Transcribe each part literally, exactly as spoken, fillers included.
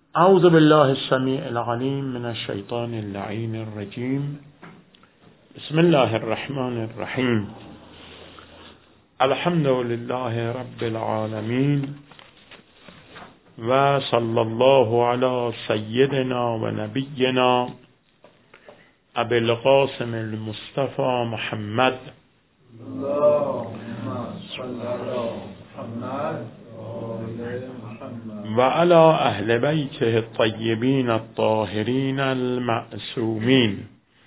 اعوذ بالله السمیع العلیم من الشیطان اللعین الرجیم. بسم الله الرحمن الرحیم. الحمد لله رب العالمین و صلی الله علی سیدنا و نبینا ابی القاسم المصطفى محمد و علی اهل بیته الطیبین الطاهرین المعصومین،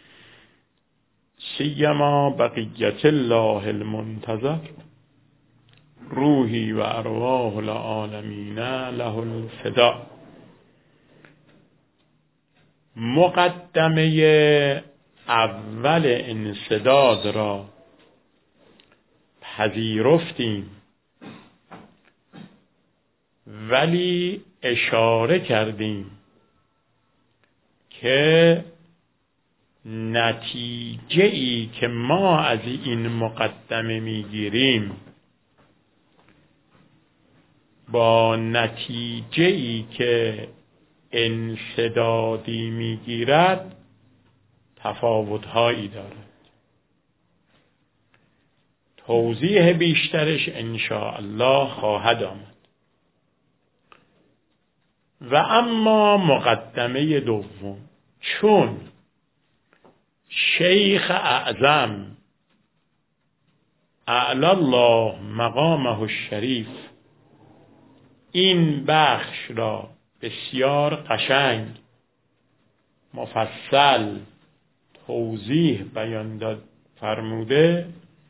سیما بقیت الله المنتظر روحی و ارواح العالمین له الفداء. مقدمه اول انسداد را پذیرفتیم، ولی اشاره کردیم که نتیجه ای که ما از این مقدمه میگیریم با نتیجه ای که انسدادی میگیرد تفاوت‌هایی دارد. توضیح بیشترش انشاءالله خواهد آمد. و اما مقدمه دوم، چون شیخ اعظم اعلی الله مقامه الشریف این بخش را بسیار قشنگ مفصل توضیح بیان داد فرموده،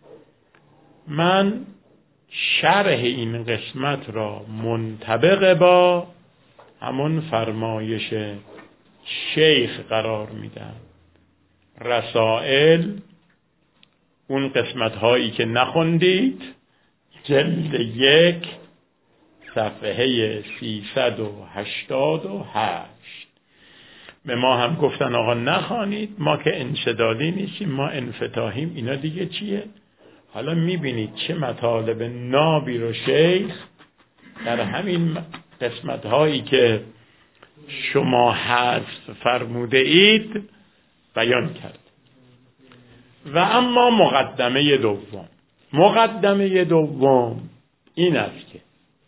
من شرح این قسمت را منطبق با همون فرمایش شیخ قرار میدم. رسائل، اون قسمت هایی که نخوندید، جلد یک صفحه سیصد و هشتاد و هشت. به ما هم گفتن آقا نخوانید، ما که انسدادی نیستیم، ما انفتاحیم. اینا دیگه چیه؟ حالا میبینید چه مطالب نابی رو شیخ در همین قسمت هایی که شما حذف فرموده اید بیان کرد. و اما مقدمه دوم، مقدمه دوم این است که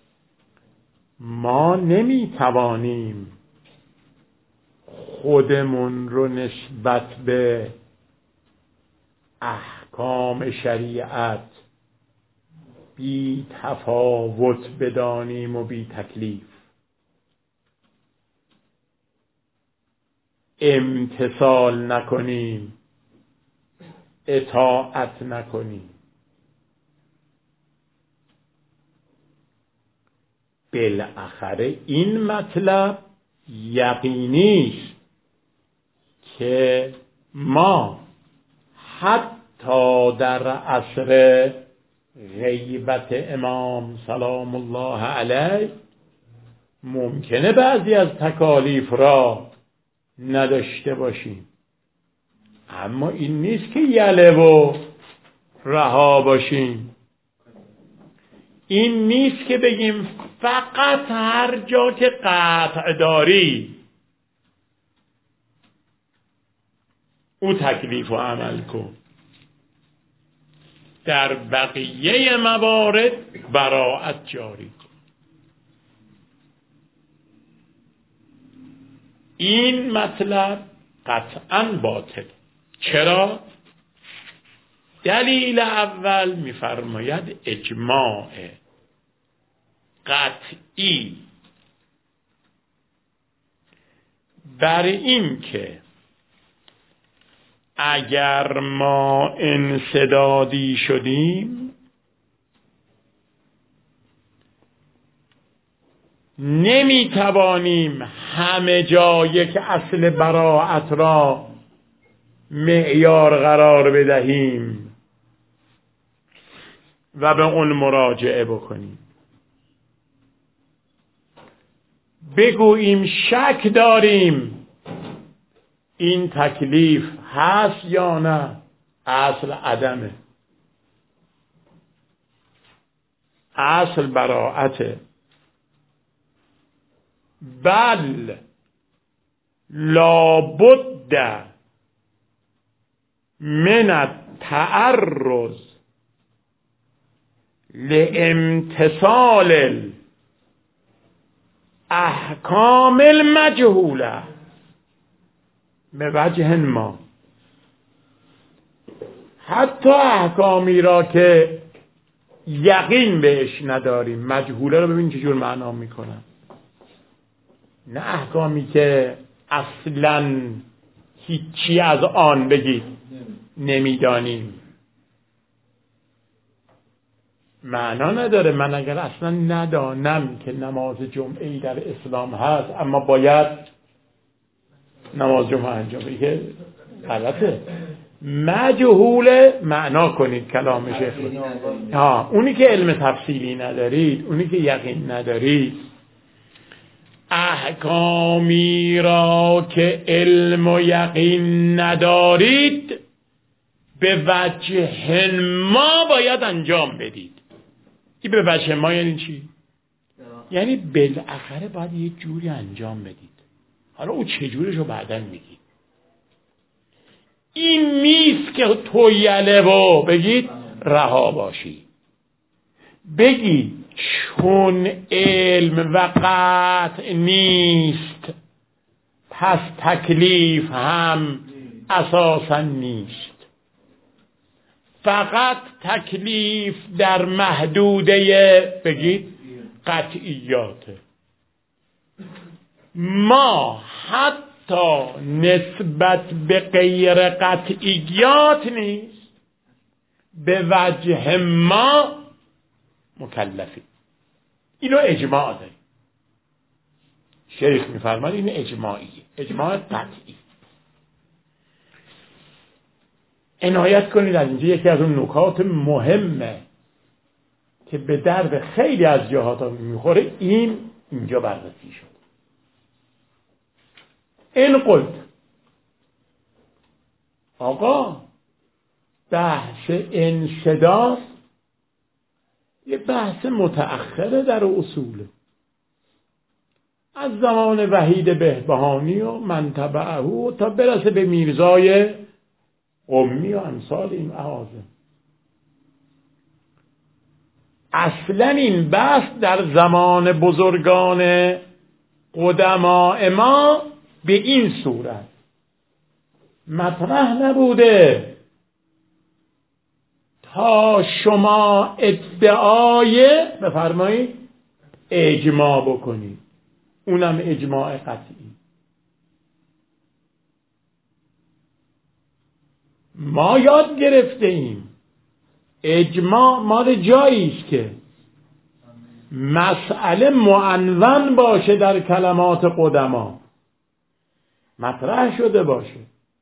ما نمیتوانیم خودمون رو نسبت به احکام شریعت بی تفاوت بدانیم و بی تکلیف. امتثال نکنیم، اطاعت نکنیم. بالاخره این مطلب یقینی است که ما حتی در عصر غیبت امام سلام الله علیه ممکنه بعضی از تکالیف را نداشته باشیم، اما این نیست که یله و رها باشیم. این نیست که بگیم فقط هر جا که قطع داری او تکلیف و عمل کن. در بقیه موارد براءت جاری کن. این مطلب قطعاً باطل. چرا؟ دلیل اول می‌فرماید اجماع قطعی بر این که اگر ما انسدادی شدیم نمیتوانیم همه جا یک اصل براءت را معیار قرار بدهیم و به اون مراجعه بکنیم. بگوییم شک داریم این تکلیف هست یا نه، اصل عدمه، اصل براءته. بل لابد من التعرض لامتثال الاحکام المجهوله به وجه ما، حتی احکامی را که یقین بهش نداریم، مجهوله رو ببین چجور معنا میکنن، نه احکامی که اصلا هیچی از آن بگید نمیدانیم، معنا نداره. من اگر اصلا ندانم که نماز جمعه در اسلام هست اما باید نماز جمعه انجام بگه غلطه. مجهول معنا کنید کلام شیخ. ها اونی که علم تفصیلی ندارید، اونی که یقین ندارید، احکامی را که علم و یقین ندارید به وجه ما باید انجام بدید. این به وجه ما یعنی چی؟ یعنی بالاخره باید یه جوری انجام بدید. حالا او چجورش رو بعداً میگید. این نیست که تو یله و بگید رها باشی. بگید چون علم و قطع نیست پس تکلیف هم اساساً نیست. فقط تکلیف در محدوده بگید قطعیاته. ما حتی نسبت به غیر قطعیات نیست به وجه ما مکلفی. اینو اجماع داریم. شیخ میفرماد این اجماعیه، اجماع قطعی. عنایت کنید از اینجا یکی از اون نکات مهمه که به درد خیلی از جهات میخوره، این اینجا بررسی شد. این قلت آقا بحث انصداف یه بحث متأخره در اصوله، از زمان وحید بهبهانی و من تبعه تا برسه به میرزای قمی و امثال این اعاظم. اصلا این بحث در زمان بزرگان قدماء ما به این صورت مطرح نبوده تا شما ادعای بفرمایید اجماع بکنید، اونم اجماع قطعی. ما یاد گرفته ایم اجماع مال جایی است که مسئله معنون باشه، در کلمات قدما مطرح شده باشه.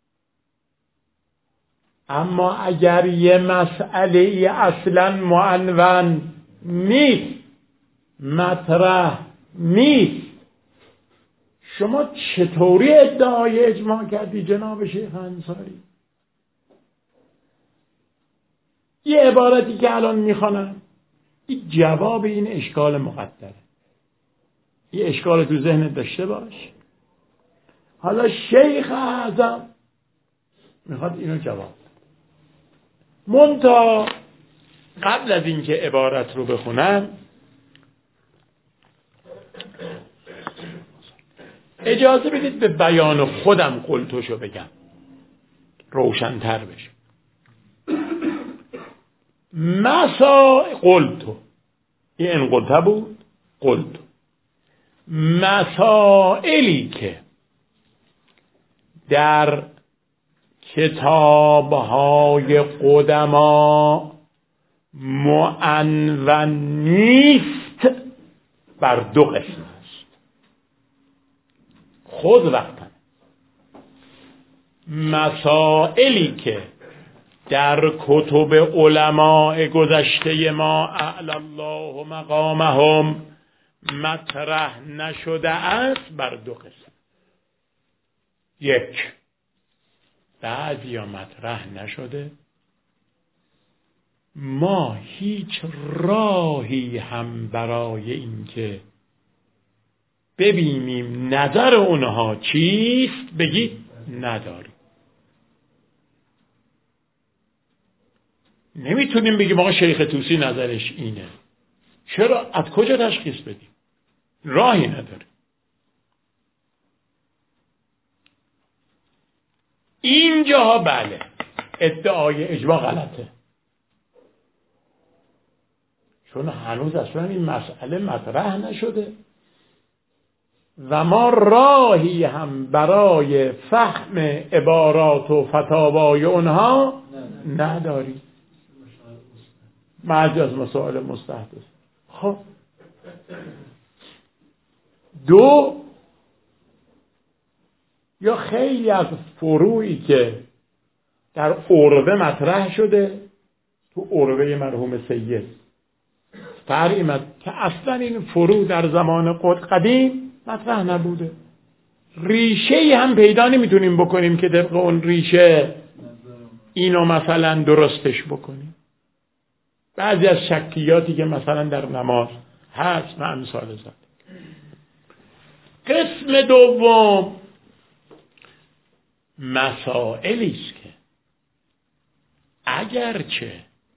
اما اگر یه مسئله اصلا معنون نیست، مطرح نیست، شما چطوری ادعای اجماع کردی جناب شیخ انصاری؟ یه عبارتی که الان میخوانم این جواب این اشکال مقدره. یه اشکال تو ذهنت داشته باش. حالا شیخ اعظم میخواد اینو جواب. منتها قبل از اینکه عبارت رو بخونم اجازه بدید به بیان خودم قلتوشو بگم روشن‌تر بشه. مسا قلتو این انقلته بود. قلتو مسائلی که در کتاب‌های قدما معنون نیست بر دو قسم است. خود وقتا مسائلی که در کتب علماء گذشته ما اعلی الله مقامهم مطرح نشده است بر دو قسم. یک، بعضی ها مطرح نشده، ما هیچ راهی هم برای این که ببینیم نظر اونها چیست، بگید نداریم. نمیتونیم بگیم آقا شیخ طوسی نظرش اینه. چرا؟ از کجا تشخیص بدیم؟ راهی نداره. اینجاها بله ادعای اجماع غلطه، چون هنوز اصلا این مسئله مطرح نشده و ما راهی هم برای فهم عبارات و فتاوای اونها نداریم. بعضی از مسائل مستحدث. خب دو، یا خیلی از فروعی که در عربه مطرح شده، تو عربه مرحوم سید فرعی مد... که اصلا این فروع در زمان قدیم مطرح نبوده، ریشه هم پیدا نمیتونیم بکنیم که طبق اون ریشه اینو مثلا درستش بکنیم. بعضی از شکیاتی که مثلا در نماز هست و امثال ذلک. قسم دوم مسائلی است که اگرچه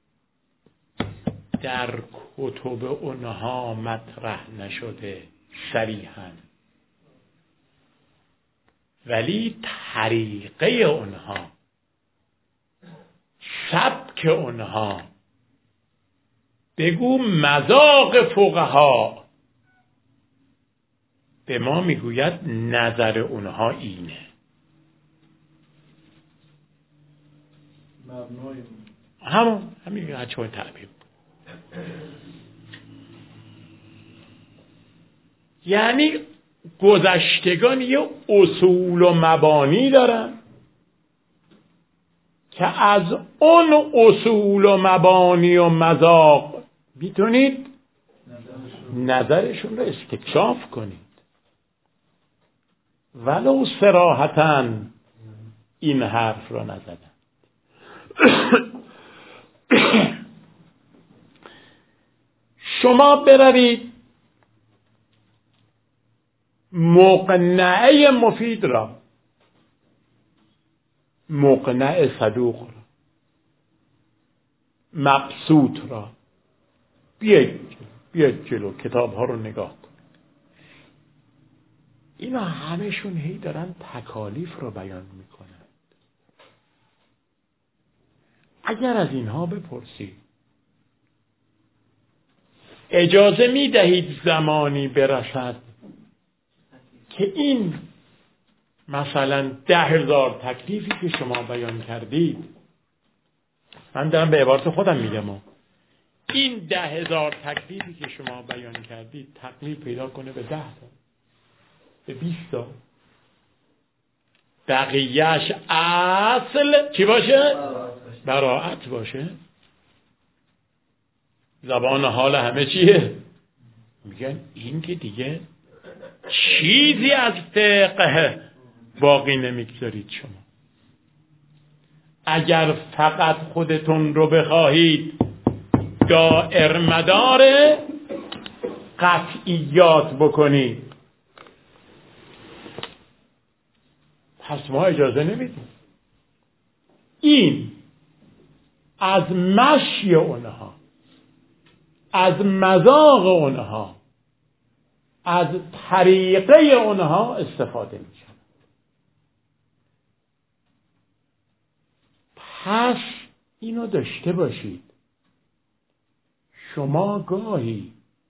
در کتب اونها مطرح نشده صریحاً، ولی طریقه اونها، سبک اونها، بگو مذاق فقها به ما میگوید نظر اونها اینه. همون همین هرچون تعبیر. یعنی گذشتگان یه اصول و مبانی دارن که از اون اصول و مبانی و مذاق میتونید نظرشون رو استکشاف کنید، ولو صراحتاً این حرف رو نزدن. شما بروید مقنعه مفید را، مقنعه صدوق را، مبسوط را بیاید بیاید جلو، کتاب ها رو نگاه کنید. اینا همشون هی دارن تکالیف رو بیان میکنن. اگر از اینها بپرسید اجازه میدهید زمانی برسد که این مثلا ده هزار تکلیفی که شما بیان کردید، من دارم به عبارت خودم میگم، این ده هزار تکلیفی که شما بیان کردید تکلیف پیدا کنه به ده تا، به بیست تا، بقیهش اصل چی باشه؟ براعت باشه. زبان حال همه چیه؟ میگن این که دیگه چیزی از فقه باقی نمیگذارید. شما اگر فقط خودتون رو بخواهید دائر مدار قطعیات بکنید، پس ما اجازه نمیدیم. این از مشی اونها، از مذاق اونها، از طریقه اونها استفاده میشه. پس اینو داشته باشید، شما گاهی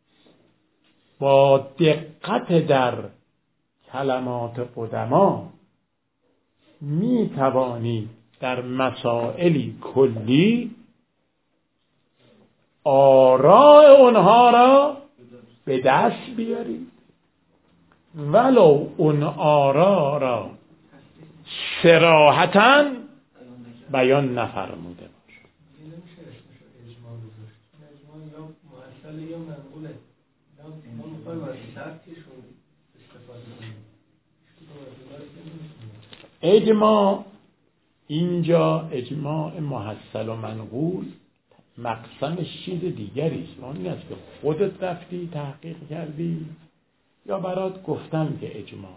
با دقت در کلمات قدما می توانید در مسائلی کلی آراء اونها را به دست بیارید، ولو اون آراء را صراحتاً بیان نفرموده باشه. نمیشه اسمشو اجماع گذاشت. اجماع یا محصل یا منقوله. ما میخوایم از شرطشون استفاده کنیم. اجماع اینجا اجماع محصل و منقول مقصدش چیز دیگری است. اون است که خودت رفتی تحقیق کردی یا برات گفتم که اجماع.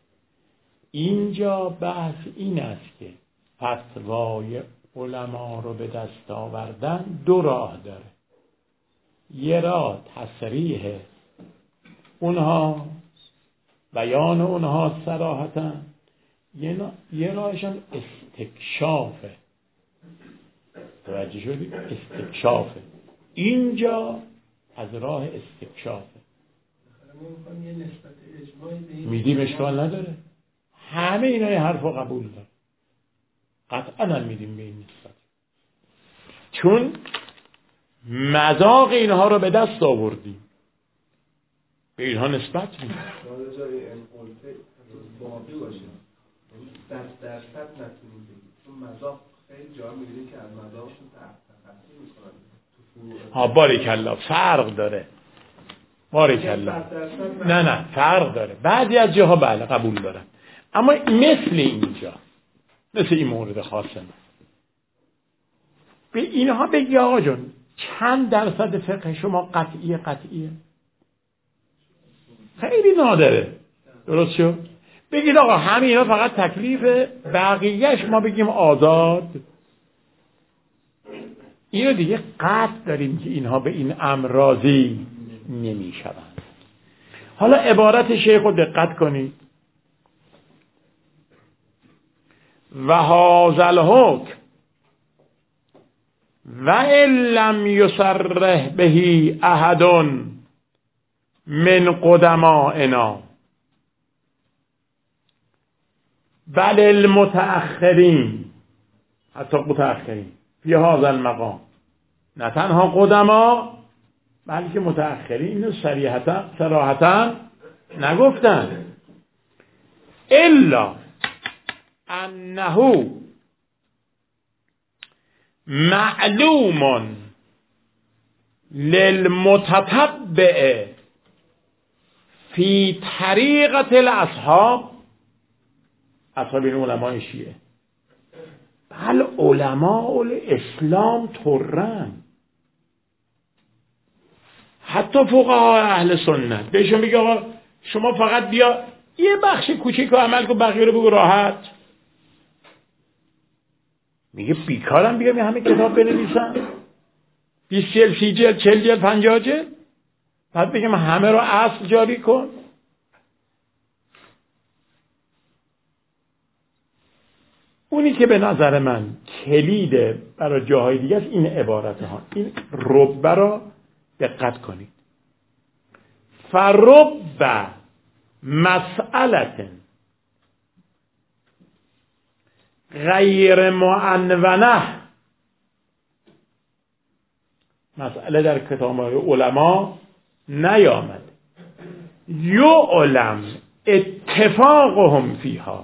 اینجا بحث این است که فتوای علما رو به دست آوردن دو راه داره. یه راه تصریح اونها، بیان اونها صراحتاً، یه راهش هم استکشافه. توجه شدی؟ استکشافه. اینجا از راه استکشافه. میدیم اشکال نداره، همه اینای حرف رو قبول داره، قطعا میدیم به این نسبت، چون مذاق اینها رو به دست آوردیم، به اینها نسبت میدیم. باقی باشه دست درصد نتونیم بگیم، چون مذاق خیلی جا می‌بینیم که از مذاقشون تخصیص می‌کنن. ها باریکلا فرق داره، باریکلا نه نه فرق داره. بعضی از جاها بله قبول دارن، اما مثل اینجا، مثل این مورد خاصه به اینها بگی آقا جون چند درصد فقه شما قطعیه قطعیه خیلی نادره، درست شد؟ بگید آقا همه اینا فقط تکلیفه، بقیهش ما بگیم آزاد. اینو دیگه قطع داریم که اینها به این امر راضی نمی شوند. حالا عبارت شیخ رو دقت کنید. و هذا الحکم و ان لم یصرح به احد من قدمائنا بل المتأخرین، حتی متأخرین فی هذا المقام، نه تنها قدما بلکه متأخرین اینو صریحتا صراحتا نگفتن، الا انه معلوم للمتتبع فی طریقة الاصحاب، اصحاب این علماء شیعه، بل علماء الاسلام طرن، حتی فقها اهل سنت بهشون میگه آقا شما فقط بیا یه بخش کوچیک رو عمل کن، بقیه رو بگو راحت. میگه بیکارم بیام همه کتاب بنویسم، بیست جلد، سی جلد، چل جلد، پنجاه جلد، بعد بگم همه رو اصل جاری کن. اونی که به نظر من کلیده برای جاهای دیگه است این عبارت ها، این رب را دقت کنید. فرب مسئلت غیر معنونه، مسئله در کتاب‌های علما نیامد، یعلم اتفاقهم فیها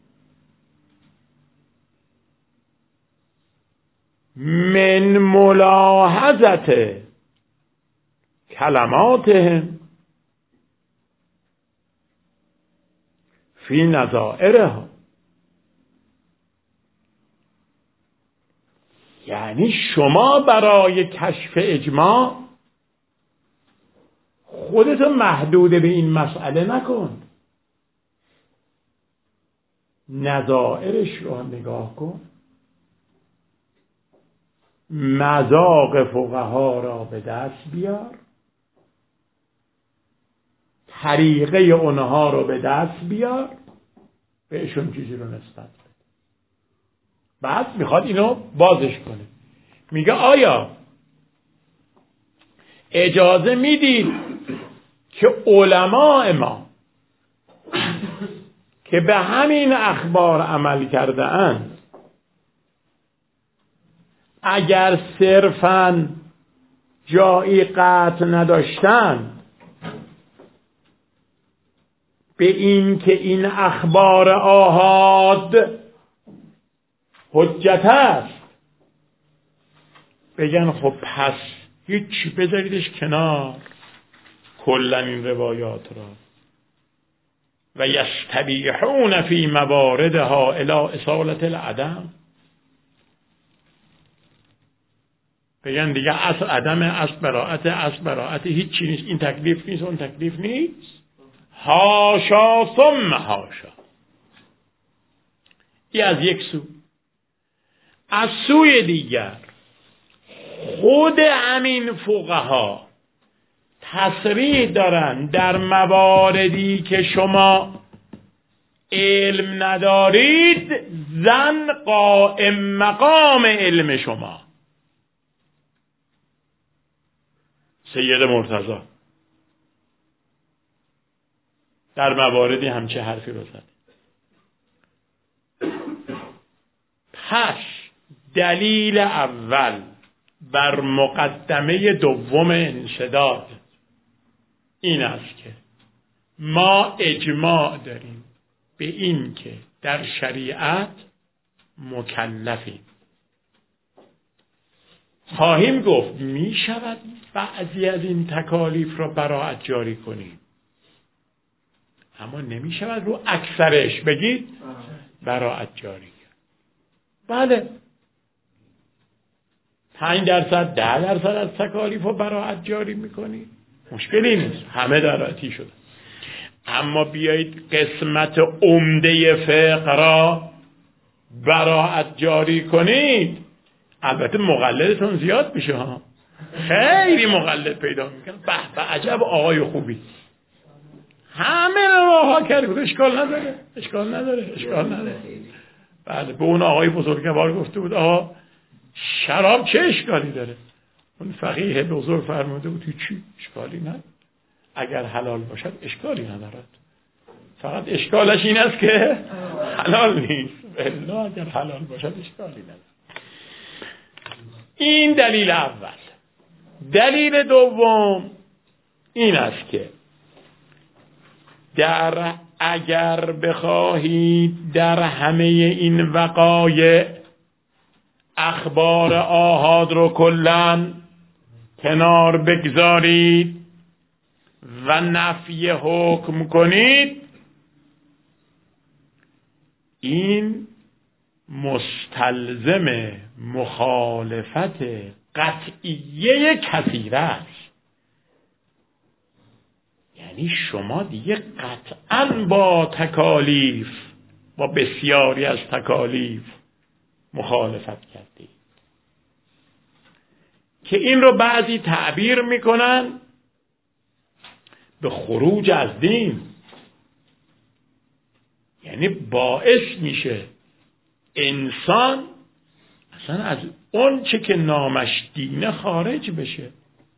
من ملاحظت کلماتهم فی نظائرها. یعنی شما برای کشف اجماع خودت محدود به این مسئله نکن، نظائرش رو نگاه کن، مذاق فقها را به دست بیار، طریقه اونها رو به دست بیار، بهشون چیزی رو نسبت بده. بعد میخواد اینو بازش کنه، میگه آیا اجازه میدید که علماء ما که به همین اخبار عمل کرده اند اگر صرفاً جایی قطع نداشتن به این که این اخبار آحاد حجت است، بگن خب پس هیچ بذاریدش کنار کلا این روایات را و یستبیحون فی مواردها الی اصالت العدم، بگن دیگه اصل عدم، اصل براءت، اصل براءت هیچ چی نیست، این تکلیف نیست اون تکلیف نیست، حاشا ثم حاشا. این از یک سو. از سوی دیگر خود همین فقها تصریح دارن در مواردی که شما علم ندارید زن قائم مقام علم شما. سید مرتضی در مواردی همچه حرفی رو زد. پس دلیل اول بر مقدمه دوم انشداد این است که ما اجماع داریم به این که در شریعت مکلفیم. خواهیم گفت می شود بعضی از این تکالیف را براعت جاری کنیم، اما نمی شود رو اکثرش بگید براعت جاری کرد. بله، پنج درصد ده درصد از تکالیف رو براعت جاری میکنید، مشکلی نیست، همه درعتی شده. اما بیایید قسمت عمده فقه را براعت جاری کنید، البته مقلدتون زیاد میشه ها، خیلی مقلد پیدا میکنه. به به عجب آقای خوبی، همه راه ها کرد، اشکال نداره اشکال نداره اشکال نداره. بله، به اون آقای بزرگوار گفته بود آقا شراب چه اشکالی داره؟ اون فقیه بزرگ فرموده بود چی اشکالی نداره، اگر حلال باشد اشکالی ندارد، فقط اشکالش این است که حلال نیست، الا اگر حلال باشد اشکالی نداره. این دلیل اول. دلیل دوم این است که در اگر بخواهید در همه این وقایع اخبار آحاد رو کلاً کنار بگذارید و نفی حکم کنید، این مستلزم مخالفت قطعیه کثیره است. یعنی شما دیگه قطعاً با تکالیف، با بسیاری از تکالیف مخالفت کردید، که این رو بعضی تعبیر میکنن به خروج از دین. یعنی باعث میشه انسان اصلا از اون چه که نامش دینه خارج بشه.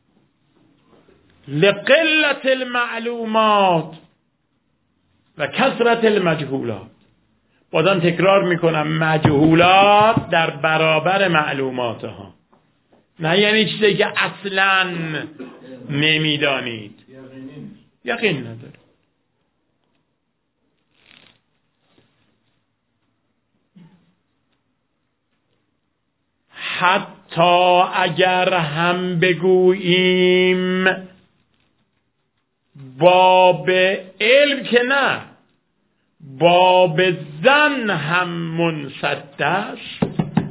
لقلت المعلومات و کثرت المجهولات. بازم تکرار میکنم، مجهولات در برابر معلومات ها، نه یعنی چیزی که اصلا نمیدانید، یقین نداره. حتی اگر هم بگوییم باب علم که نه، باب زن هم منسد است،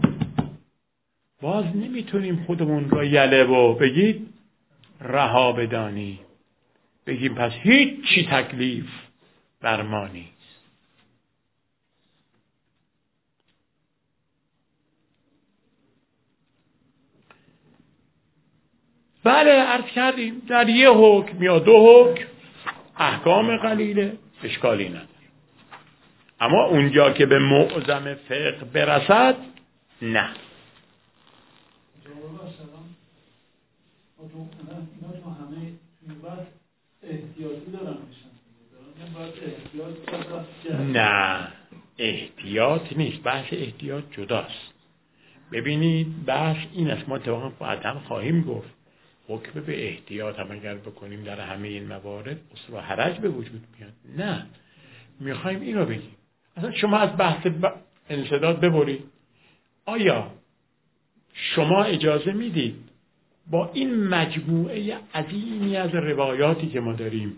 باز نمیتونیم خودمون را یله و بگید رها بدانی، بگیم پس هیچ چی تکلیف بر ما نیست. بله، عرض کردیم در یه حکم یا دو حکم احکام قلیله اشکالی نداره، اما اونجا که به معظم فقه برسد نه. نه، احتیاط نیست، بحث احتیاط جداست. ببینید بحث این است، ما اتفاقا بعداً خواهیم گفت حکم به احتیاط هم اگر بکنیم در همه این موارد اصل و حرج به وجود میاد. نه، میخوایم این رو بگیم. اصلا شما از بحث ب... انسداد ببرید، آیا شما اجازه میدید با این مجموعه عظیمی از روایاتی که ما داریم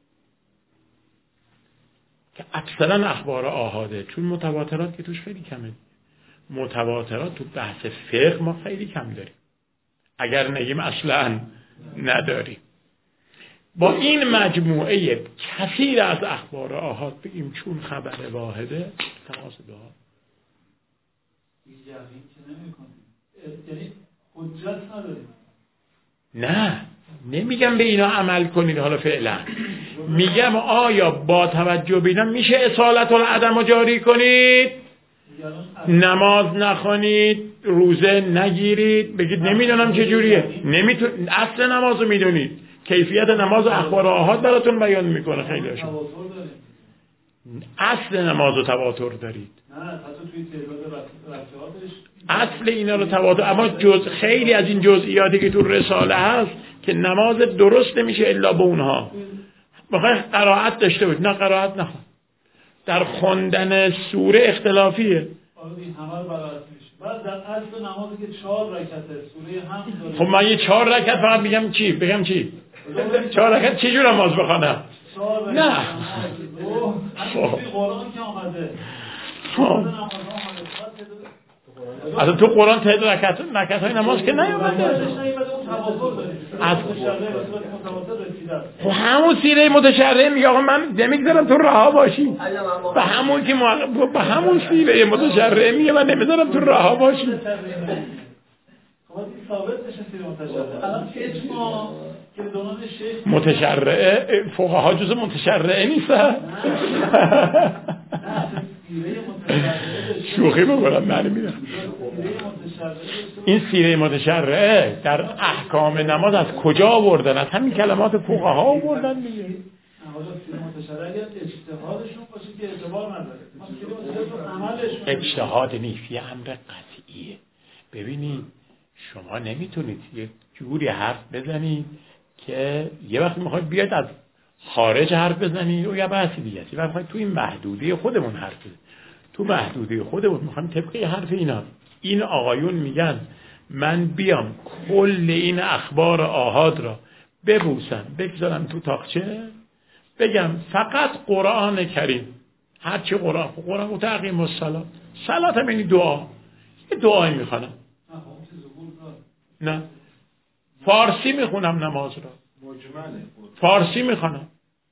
که اکثرا اخبار آحاده، چون متواترات که توش خیلی کمه، متواترات تو بحث فقه ما خیلی کم داریم، اگر نگیم اصلا نداریم، با این مجموعه کثیر از اخبار آحاد بگیم چون خبر واحده تماس دعا یقین که نمی‌کنیم، یعنی حجت نداریم. نه نمیگم به اینا عمل کنید حالا فعلا، میگم آیا با توجه به اینا میشه اصالت العدم رو جاری کنید؟ نماز نخوانید، روزه نگیرید، بگید نمیدونم چجوریه، نمیتون اصل نماز رو میدونید، کیفیت نماز و اخبار آحاد براتون بیان میکنه خیلی هاشون. اصل نماز رو تواتر دارید، نه حتی توی تعداد رکعاتش اصل اینا رو تواتر، اما جز خیلی از این جزئیاتی که تو رساله هست که نماز درست نمیشه الا به اونها. بخوای قرائت داشته باید، نه قرائت نخوان، در خوندن سوره اختلافیه. آره همه رو برات میشه. بعد در اصل نمازی که چهار رکعته سوره هم داره. خب من یه چهار رکعت فقط میگم چی؟ بگم چی؟ چهار رکعت چه جور نماز بخوانم؟ نه. خب قرآن که آمده. اصلا تو قرآن تعداد رکعت رکعت‌های نماز که نیومده. از خب همون سیره متشرعه میگه آقا من نمیگذارم تو رها باشی. به همون که به همون سیره متشرعه میگه من نمیذارم تو رها باشی. متشرعه فقها جز متشرعه نیستن. شوخی بکنم من میرم. این سیره متشرعه در احکام نماز از کجا آوردن؟ از همین کلمات فقها آوردن میگه. حالا سیره متشرعه اگر اجتهادشون باشه که اعتبار نداره. عملشون اجتهاد نیست، یه امر قطعیه. ببینید شما نمیتونید یه جوری حرف بزنید که یه وقت میخواید بیاد از خارج حرف بزنید و یه بحث دیگه است. یه وقت میخواید تو این محدوده خودمون حرف بزنید. تو محدوده خودمون میخوایم طبق حرف اینا. این آقایون میگن من بیام کل این اخبار آحاد را ببوسم بگذارم تو تاقچه بگم فقط قرآن کریم، هرچی قرآن قرآن و تقیم و صلات صلات هم یعنی دعا، یه دعایی میخوانم، نه فارسی میخونم نماز را، فارسی میخوانم،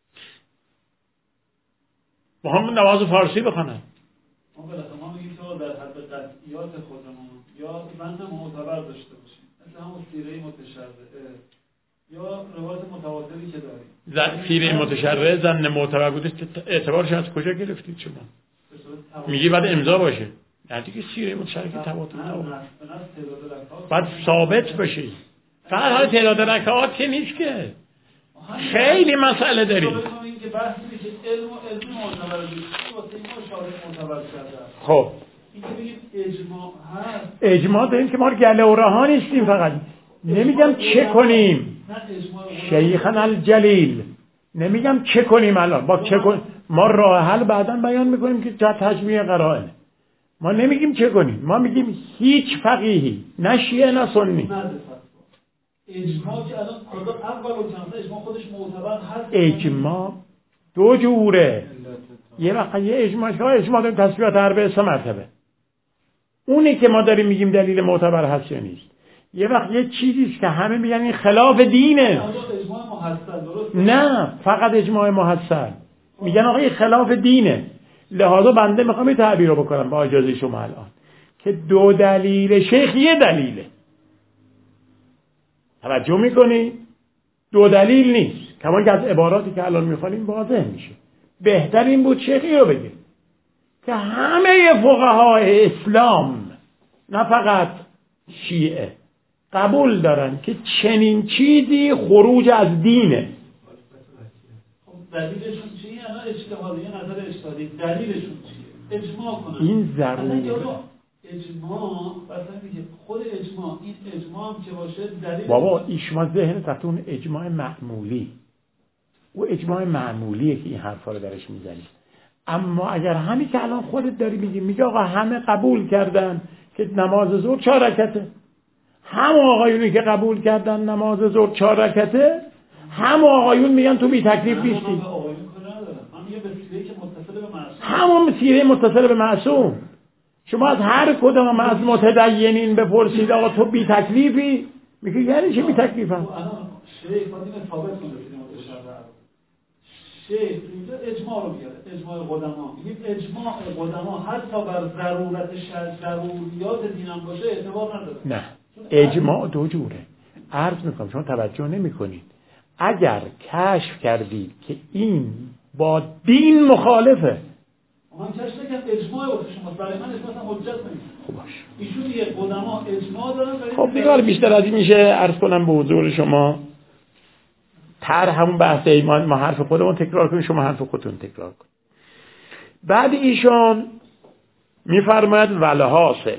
با هم نماز فارسی بخونم. ما بالاخره ما میگیم که در حد قطعیات خودمون یا ظن معتبر داشته باشیم، مثل همون سیره متشرعه یا روایت متواتری که داریم. سیره متشرعه ظن معتبر بوده، اعتبارش از کجا گرفتید شما؟ میگی بعد امضا باشه، نه دیگه سیره متشرعه که تواتر نبوده، بعد ثابت باشه. فقط حال تعداد رکعات که نیست که خیلی مسئله داریم. خب اجماع داریم که ما گله و رها نیستیم، فقط نمیگم چه کنیم شیخنا الجلیل، نمیگم چه کنیم الان با چه کن... ما راه حل بعداً بیان میکنیم که جا تجمیع قرائن. ما نمیگیم چه کنیم، ما میگیم هیچ فقیهی نه شیعه نه سنی اجماع که الان اول و کمتر اجماع خودش معتبر هست. اجماع دو جوره، یه وقت یه اجماع که اجماع داریم تثبیت اربعه سه مرتبه، اونی که ما داریم میگیم دلیل معتبر هست یا نیست. یه وقت یه چیزیست که همه میگن این خلاف دینه، اجماع محصل درست؟ نه فقط اجماع محصل، میگن آقا این خلاف دینه، لحاظا بنده میخوام این تعبیر رو بکنم با اجازه شما الان که دو دلیل شیخ یه دلیله. توجه میکنی؟ دو دلیل نیست، کما که از عباراتی که الان میخوانیم واضح میشه. بهتر این بود شیخی رو بگه که همه فقهای اسلام نه فقط شیعه قبول دارن که چنین چیزی خروج از دینه. خب دلیلشون چیه؟ الان اجتهادی نظر اجتهادی دلیلشون چیه؟ اجماع کنن. این ضروره. اجماع مثلا میگه خود اجماع این اجماع هم که باشه دلیل بابا شما ذهنت اون اجماع معمولی، او اجماع معمولیه که این حرفا رو درش میزنی. اما اگر همین که الان خودت داری میگی، میگه آقا همه قبول کردن که نماز ظهر چهار رکعته، هم آقایونی که قبول کردن نماز ظهر چهار رکعته، هم آقایون میگن تو بی تکلیف نیستی، همون سیره متصل به معصوم. شما از هر کدام از متدینین بپرسید آقا تو بی تکلیفی، میگه یعنی چه بی تکلیفم؟ شیخ اینجا اجماع رو میاره، اجماع قدما. میگیم اجماع قدما حتی بر ضرورت شرع ضروریات دینم باشه اعتبار نداره. نه، اجماع دو جوره. عرض میکنم شما توجه نمی کنید. اگر کشف کردید که این با دین مخالفه، من کشف نکردم اجماع واسه شما، برای من اجماع حجت نیست. خوب باش. ایشون یه قدما اجماع دارن. خب دیگه بیشتر از این میشه عرض کنم به حضور شما تر همون بحث ایمان، ما حرف خودمون تکرار کنیم، شما حرف خودتون تکرار کنید. بعد ایشون میفرماید ولحاصل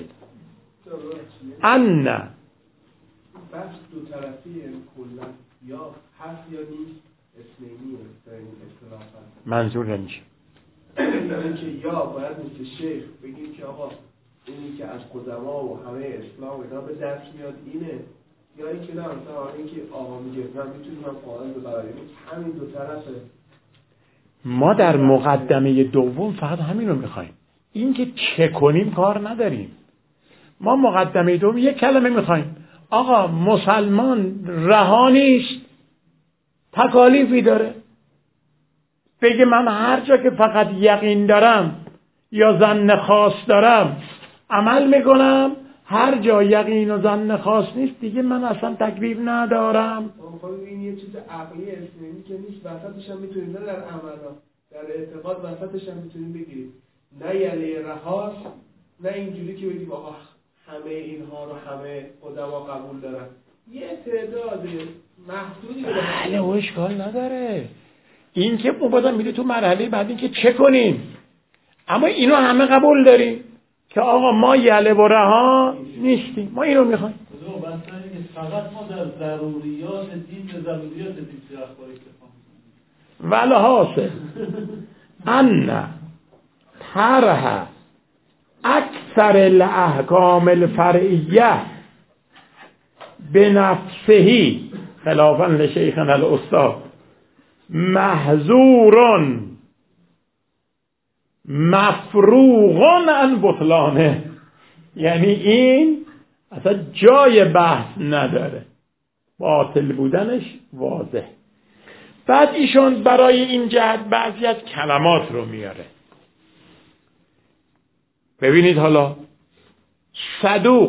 ان بحث دو طرفی کلا یا هست یا نیست اسمینیه در این اصطلاح. منظور نمیشه یعنی که یا باید مثل شیخ بگیم که آقا اینی که از قدما و همه اسلام اینا به دست میاد اینه، یا اینکه نه مثلا اینکه آقا میگه من میتونم فاعل به برای همین دو طرفه. ما در مقدمه دوم فقط همین رو میخوایم. این که چه کنیم کار نداریم. ما مقدمه دوم یک کلمه میخوایم، آقا مسلمان رها نیست، تکالیفی داره. بگه من هر جا که فقط یقین دارم یا ظن خاص دارم عمل میکنم، هر جا یقین و ظن خاص نیست دیگه من اصلا تکلیف ندارم. خب این یه چیز عقلی اسلامی که نیست، وسطش هم میتونید نه در عمل در اعتقاد وسطش هم میتونید بگیرید، نه یعنی رهاست، نه اینجوری که بگید آقا همه اینها رو همه قدما قبول دارن. یه تعداد محدودی بله و اشکال نداره. این که ما بازم میره تو مرحله بعد این که چه کنیم، اما اینو همه قبول داریم که آقا ما یله و رها نیستیم، ما اینو میخوایم. فقط ما در ضروریات دین به ضروریات دین چه اخباری که ولحاصل ان طرح اکثر الاحکام الفرعیه بنفسه خلافا لشیخنا الاستاد محظور مفروغ عن بطلانه. یعنی این اصلا جای بحث نداره، باطل بودنش واضح. بعد ایشون برای این جهت بعضی از کلمات رو میاره. ببینید حالا صدوق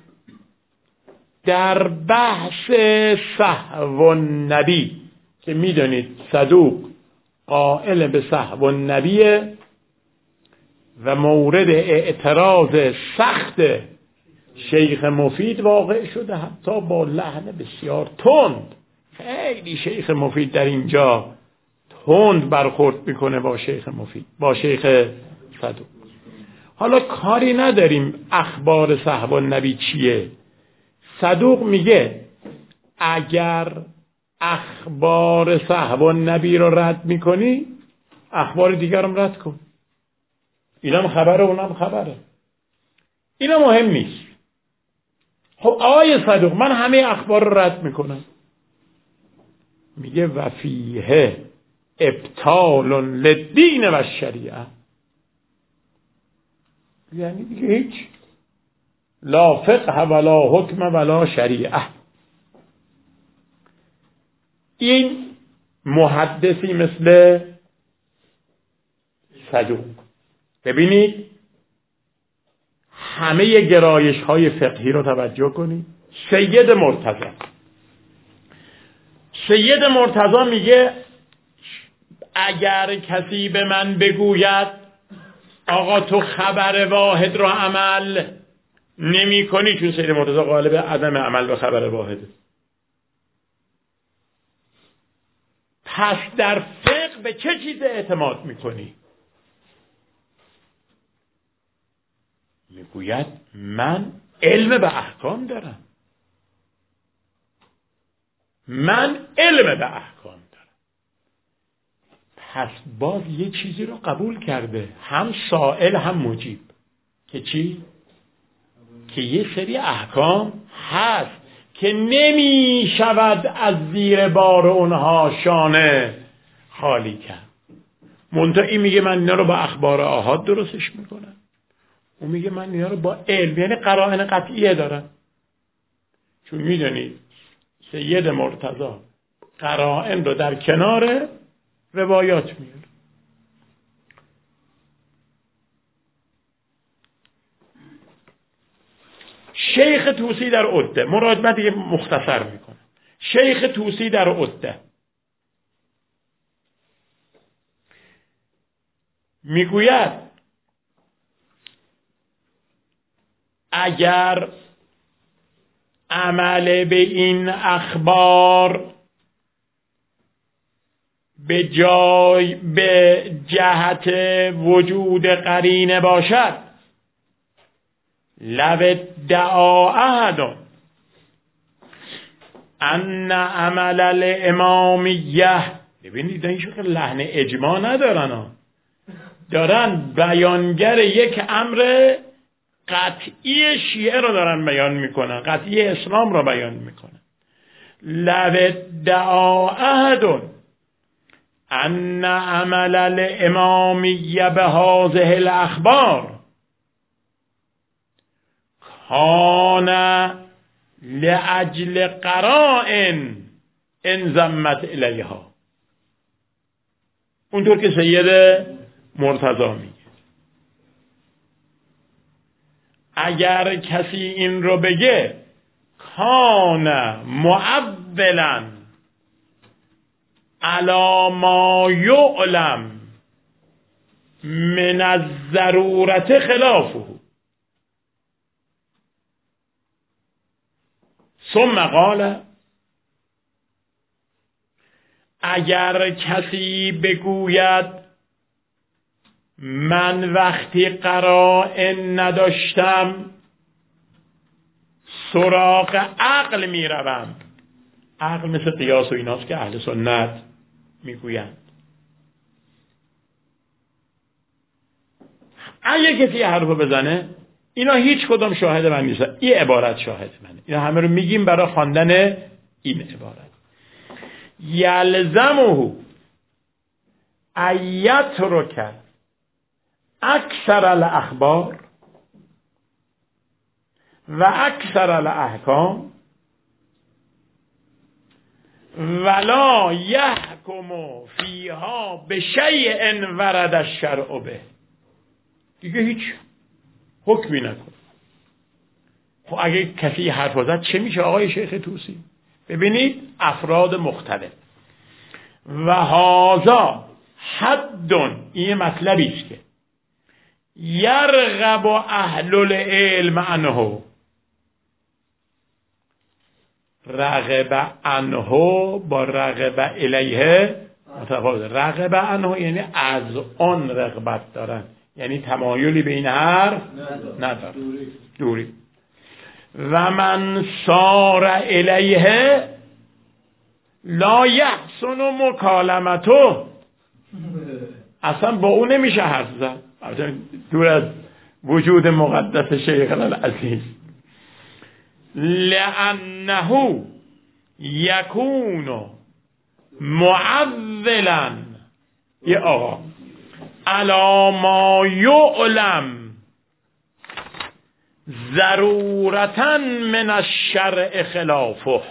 در بحث سهو النبی که میدونید صدوق قائل به سهو النبی و مورد اعتراض سخت شیخ مفید واقع شده، حتی با لحن بسیار تند. خیلی شیخ مفید در اینجا تند برخورد میکنه با شیخ مفید، با شیخ صدوق. حالا کاری نداریم اخبار سهو النبی چیه. صدوق میگه اگر اخبار سهو النبی رو رد میکنی اخبار دیگر هم رد کن. اینم خبره اونم خبره، اینا مهم نیست. خب آقای صدوق من همه اخبار رو رد میکنم. میگه وفیه ابطال للدین و شریعه، یعنی دیگه هیچ لا فقه ولا حکم ولا شریعه. این محدثی مثل صدوق، ببینید همه گرایش های فقهی رو توجه کنید. سید مرتضی سید مرتضی میگه اگر کسی به من بگوید آقا تو خبر واحد رو عمل نمی کنی، چون سید مرتضی قائل به عدم عمل به خبر واحده، پس در فقه به چه چیز اعتماد میکنی؟ میگوید من علم به احکام دارم، من علم به احکام دارم. پس باز یه چیزی رو قبول کرده، هم سائل هم مجیب، که چی؟ که یه سری احکام هست که نمی شود از زیر بار اونها شانه خالی کرد. منتها این میگه من اینا رو با اخبار آحاد درستش میکنم، اون میگه من اینا رو با علم، یعنی قرائن قطعیه دارم. چون میدونید سید مرتضی قرائن رو در کنار روایات میاره. شیخ طوسی در عده، مراد من دیگه مختصر میکنم. شیخ طوسی در عده میگوید اگر عمل به این اخبار به جای به جهت وجود قرینه باشد، لو ادعا احد ان عمل الامامیه، ببینید این شکل لحن اجماع ندارن ها، دارن بیانگر یک امر قطعی شیعه رو دارن بیان میکنن، قطعی اسلام رو بیان میکنن. لو ادعا احد ان عمل الامامیه به هذه الاخبار کان لاجل قرائن انضمت الیها، اونطور که سید مرتضی میگه. اگر کسی این رو بگه کان معولا علی ما یعلم من الضرورت خلافه، ثم قال اگر کسی بگوید من وقتی قرائن نداشتم سراغ عقل می روم، عقل مثل قیاس و ایناست که اهل سنت میگویند. اگه کسی حرف بزنه اینا هیچ کدام شاهد من نیست، این عبارت شاهد منه، اینا همه رو میگیم برای خواندن این عبارت. یلزمه ایترک اکثر الاخبار و اکثر الاحکام ولا یحکم فیها بشیء ورد الشرع به، دیگه هیچ حکمی نکن. خب اگه کسی حرف زد چه میشه آقای شیخ طوسی؟ ببینید افراد مختلف و هذا حد، این مطلبی است که یرغب اهل العلم عنه، رغب عنه با رغب الیه متفاوت. رغب عنه یعنی از آن رغبت دارن، یعنی تمایلی به این حرف ندارن، دوری. و من سار الیه لا یحسن مکالمته، اصلا با اون نمیشه حرف زد، دور از وجود مقدس شیخ العزیز. لأنه یکون معولا، یه آقا علی ما یعلم ضرورتا من الشرع خلافه،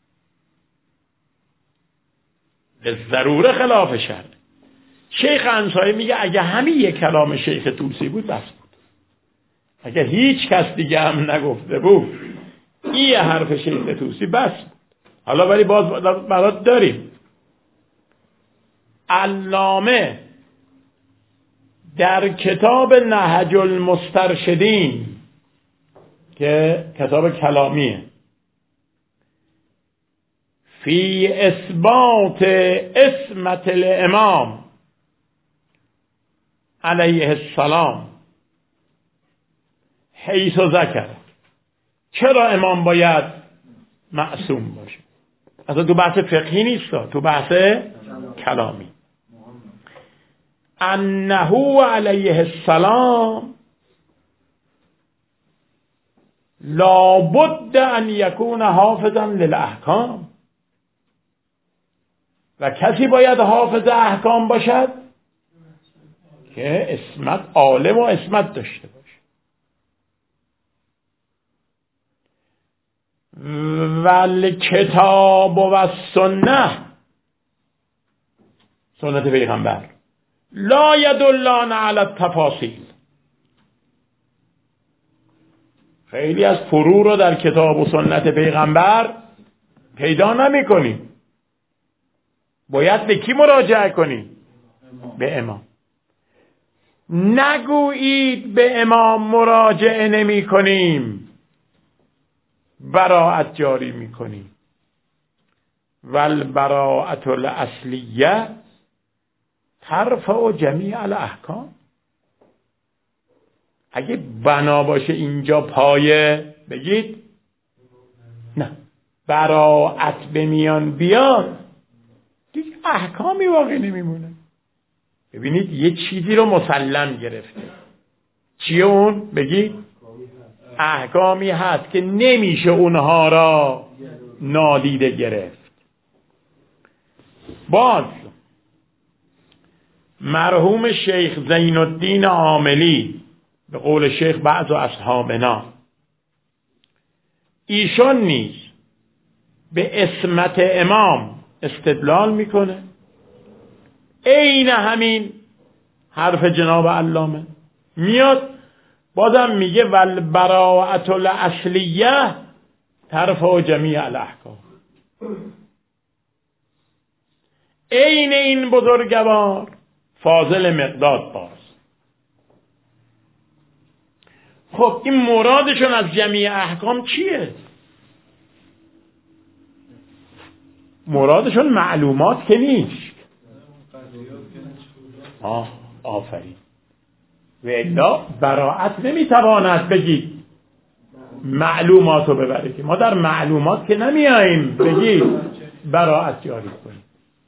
به ضروره خلاف شرع. شیخ انصاری میگه اگه همین یک کلام شیخ طوسی بود بس بود، اگه هیچ کس دیگه هم نگفته بود این حرف شیخ طوسی بس بود. حالا ولی باز برات داریم علامه در کتاب نهج المسترشدین که کتاب کلامیه، فی اثبات اسمت الامام علیه السلام حیث ذکر، چرا امام باید معصوم باشه؟ اصلا تو بحث فقهی نیست، تو بحث کلامی. انه علیه السلام لابد ان یکون حافظا للاحکام، و کسی باید حافظ احکام باشد که اسمت، عالم و اسمت داشته باشه. ول کتاب و سنه سنت پیغمبر. لا یدلان علی التفاصیل. خیلی از فروع رو در کتاب و سنت پیغمبر پیدا نمی کنیم. باید به کی مراجعه کنیم؟ به امام. نگویید به امام مراجعه نمی کنیم، براءت جاری می کنیم. والبراءة الاصلیه ترفع جمیع الاحکام. اگه بنا باشه اینجا پایه بگید نه، براءت به میان بیاد دیگه احکامی واقعی نمیمونه. ببینید یه چیزی رو مسلم گرفته. چیه اون؟ بگید احکامی هست که نمیشه اونها را نادیده گرفت. باز مرحوم شیخ زین الدین عاملی به قول شیخ بعض اصحابنا، ایشان نیز به عصمت امام استدلال میکنه. عین همین حرف جناب علامه میاد بازم میگه والبراءة الاصلیه ترفع جمیع الاحکام. عین این بزرگوار فاضل مقداد باز. خب این مرادشون از جمیع احکام چیه؟ مرادشون معلومات که نیست. آه آفرین. و الا براءت نمیتواند بگید معلومات رو ببره، که ما در معلومات که نمیاییم بگید براءت جاری کنیم.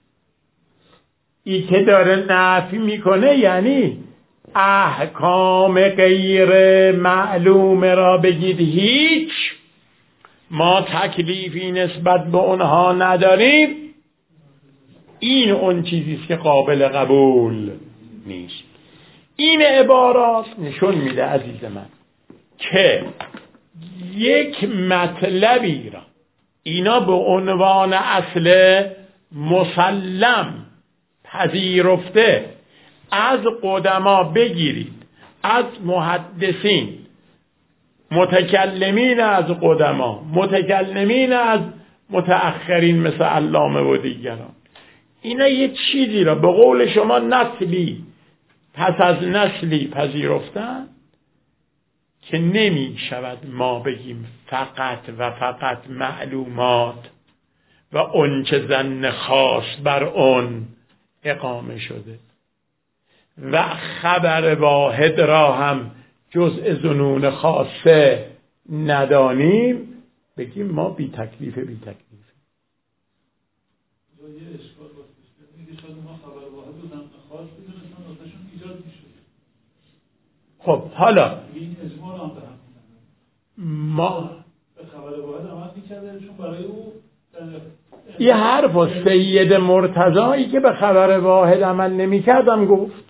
ای که داره نفی میکنه یعنی احکام غیر معلوم را بگید هیچ، ما تکلیفی نسبت به اونها نداریم، این اون چیزیست که قابل قبول نیست. این عبارات نشون میده عزیز من که یک مطلبی را اینا به عنوان اصل مسلم پذیرفته از قدما بگیرید، از محدثین، متکلمین از قدما، متکلمین از متأخرین مثل علامه و دیگران، اینا یه چیزی را به قول شما نسلی پس از نسلی پذیرفتن که نمی شود ما بگیم فقط و فقط معلومات و اون چه ظن خاص بر اون اقامه شده و خبر واحد را هم جزء ظنون خاصه ندانیم، بگیم ما بی تکلیف بی تکلیف. یه اشکال باشه میگه شاید ما خبر واحد و ظن خاص بدونستن واسهشون ایجاد میشه. خب حالا این اجماع رو هم دارم ما به خبر واحد عمل میکرده چون برای او یه حرف و سید مرتضایی که به خبر واحد عمل نمی کردم گفت.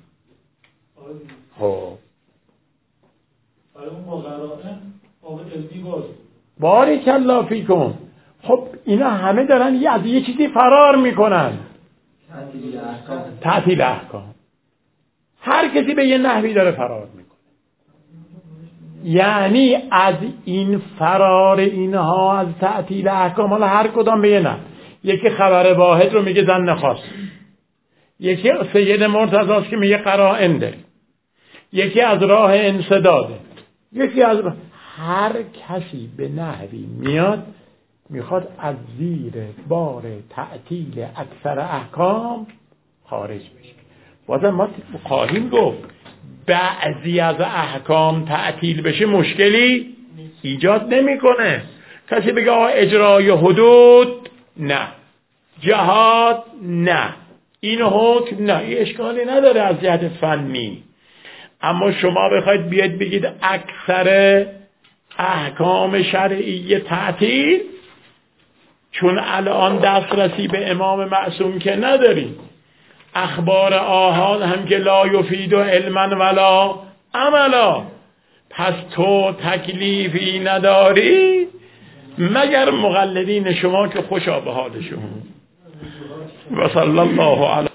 خب برای اون با قرائن واقع علمی باز بارک الله فیکم. خب اینا همه دارن یه از یه چیزی فرار میکنن، تعطیل احکام. هر کسی به یه نحوی داره فرار میکنه. یعنی از این فرار اینها از تعطیل احکام، حالا هر کدام به یه نحو. یکی خبر واحد رو میگه ظن خاص، یکی سید مرتضاست که میگه قرائن داره، یکی از راه انسداده، یکی از راه... هر کسی به نحوی میاد میخواد از زیر بار تعطیل اکثر احکام خارج بشه. بازم ما خواهیم گفت بعضی از احکام تعطیل بشه مشکلی ایجاد نمیکنه. کسی بگه آقا اجرای حدود نه، جهاد نه، این حکم نه، این اشکالی نداره از جهت فنی. اما شما بخواید بیاید بگید اکثر احکام شرعی تعطیل، چون الان دسترسی به امام معصوم که نداریم، اخبار آحاد هم که لا یفید علما ولا عملا، پس تو تکلیفی نداری مگر مقلدین شما که خوشا به حالشون. و صلی الله علیه